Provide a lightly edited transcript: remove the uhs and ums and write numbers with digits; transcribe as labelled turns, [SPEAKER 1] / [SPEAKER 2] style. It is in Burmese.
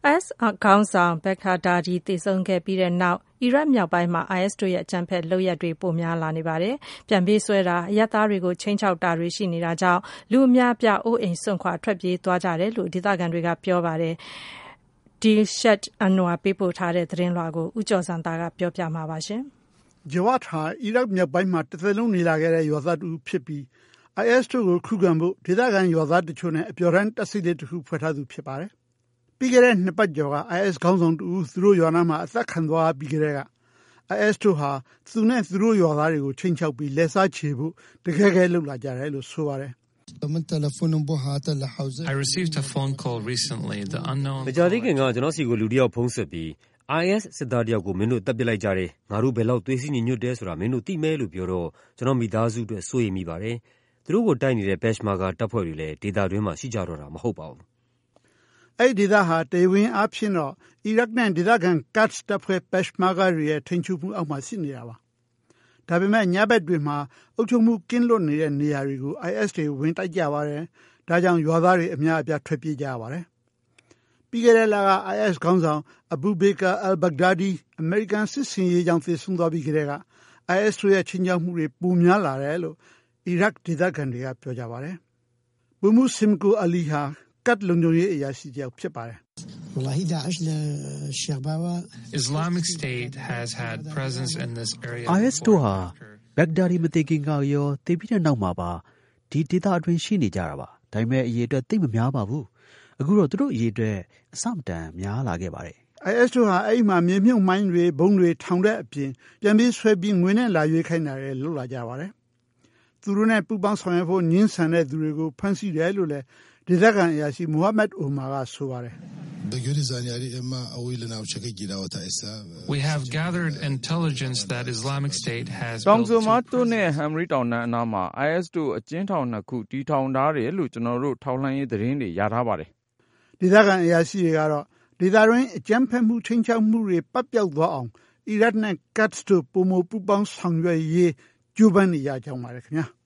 [SPEAKER 1] IS ခေါင်းဆောင် Baghdadi သေဆုံးခဲ့ပြီးတဲ့နောက် အီရတ်မြောက်ပိုင်းမှာ IS တို့ရဲ့အကြမ်းဖက်လုပ်ရပ်တွေပိုများလာနေပါတယ်။ ပြန်ပေးဆွဲတာ၊ အရပ်သားတွေကိုခြိမ်းခြောက်တာတွေရှိနေတာကြောင့် လူအများအပြားအိုးအိမ်စွန့်ခွာထွက်ပြေးသွားကြတယ်လို့ဒေသခံတွေကပြောပါတယ်။ Dilshad Anwar ပေးပို့ထားတဲ့သတင်းလွှာကို ဦးကျော်ဇံသာကပြောပြမှာပါ။
[SPEAKER 2] Jawad ဟာ အီရတ်မြောက်ပိုင်းမှာတသက်လုံးနေလာခဲ့တဲ့ရွာသားတဦးဖြစ်ပြီး IS တို့ကိုခုခံဖို့ဒေသခံရွာသားတချို့နဲ့အပျော်တမ်းတပ်စိတ်တခုဖွဲ့ထားသူဖြစ်ပါတယ်။ ပြီးခဲ့တဲ့2ပတ်ကျော်က IS ခေါင်းဆောင်တဦးသူတို့ရွာနားမှာအသက်ခံသွားပြီးကတည်းက IS တို့ဟာသူနဲ့သူတို့ရွာသားတွေကိုခြိမ်းခြောက်ပြီးလက်စားချေဖို့တကယ့်လုပ်လာကြတယ်လို့ဆိုပါတယ်
[SPEAKER 3] I received a phone call recently. The unknown.
[SPEAKER 4] မကြာသေးခင်ကကျွန်တော်စီကိုလူတယောက်ဖုန်းဆက်ပြီး IS စစ်သားတယောက်ကိုမင်းတို့တပ်ပစ်လိုက်ကြတယ်။ငါတို့ဘယ်လောက်သွေးစည်းညီညွတ်တယ်ဆိုတာမင်းတို့သိမယ်လို့ပြောတော့ကျွန်တော်မိသားစုအတွက်စိုးရိမ်မိပါတယ်။သူတို့ကိုတိုက်နေတဲ့ Peshmerga တပ်ဖွဲ့တွေလည်းဒေသတွင်းမှာရှိကြတော့တာမဟုတ်ပါဘူး
[SPEAKER 2] ။အဲ့ဒီဒေသဟာတရားဝင်အားဖြင့်တော့အီရတ်နဲ့ဒေသခံ Kurds တပ်ဖွဲ့ Peshmerga တွေရဲ့ထိန်းချုပ်မှုအောက်မှာရှိနေတာပါ။ဒါပေမဲ့ညဘက်တွေမှာအုပ်ချုပ်မှုကင်းလွတ်နေတဲ့နေရာတွေကို IS တွေဝင်တိုက်ကြပါတယ်။ဒါကြောင့်ရွာသားတွေအများအပြားထွက်ပြေးကြရပါတယ်။ပြီးခဲ့တဲ့လက IS ခေါင်းဆောင် Abu Bakr al-Baghdadi အမေရိကန်စစ်ဆင်ရေးကြောင့်သေဆုံးသွားပြီးကတည်းက IS တို့ရဲ့ခြိမ်းခြောက်မှုတွေပိုများလာတယ်လို့အီရတ်ဒေသခံတွေကပြောကြပါတယ်။ဗိုလ်မှူး Simko Ali ဟာ Kurd လုံခြုံရေးအရာရှိတယောက်ဖြစ်ပါတယ်
[SPEAKER 3] Islamic State has had presence in this area.
[SPEAKER 5] IS တို့ဟာ Baghdadi မသိခင်ကရောသိပြီးတဲ့နောက်မှာပါဒီဒေသအတွင်းရှိနေကြတာပါ။ဒါပေမဲ့အရေးအတွက်သိပ်မများပါဘူး။အခုတော့သူတို့အရေးအတွက်အဆမတန်များလာခဲ့ပါတယ်
[SPEAKER 2] ။ IS တို့ဟာအဲ့မှာမြေမြုပ်မိုင်းတွေဘုံတွေထောင်တဲ့အပြင်ပြန်ပြီးဆွဲပြီးငွေနဲ့လာရွေးခိုင်းတာတွေလုပ်လာကြပါတယ်။သူတို့နဲ့ပူးပေါင်းဆောင်ရွက်ဖို့ညှင်းဆန်တဲ့သူတွေကိုဖမ်းဆီးတယ်လို့လည်းဒေသခံအရာရှိ Mohammed Omar ကဆိုပါတယ်
[SPEAKER 3] We have gathered intelligence that Islamic State has
[SPEAKER 6] တောင်ဆိုမာတိုနဲ့ဟမ်ရီတောင်တန်းအနားမှာ IS တို့အကျဉ်းထောင်2ခုတီထောင်ထားတယ်လို့ကျွန်တော်တို့ထောက်လှမ်းရေးသတင်းတွေရထားပါတယ်
[SPEAKER 2] ဒေသခံအရာရှိတွေကတော့ဒေသတွင်းအကြမ်းဖက်မှုချင်းချောက်မှုတွေပတ်ပြောက်သွားအောင်အီရတ်နဲ့ Kurds တို့ပုံမပူးပေါင်းဆောင်ရွက်ရေးကြိုးပမ်းနေကြကြောင်းပါတယ်ခင်ဗျာ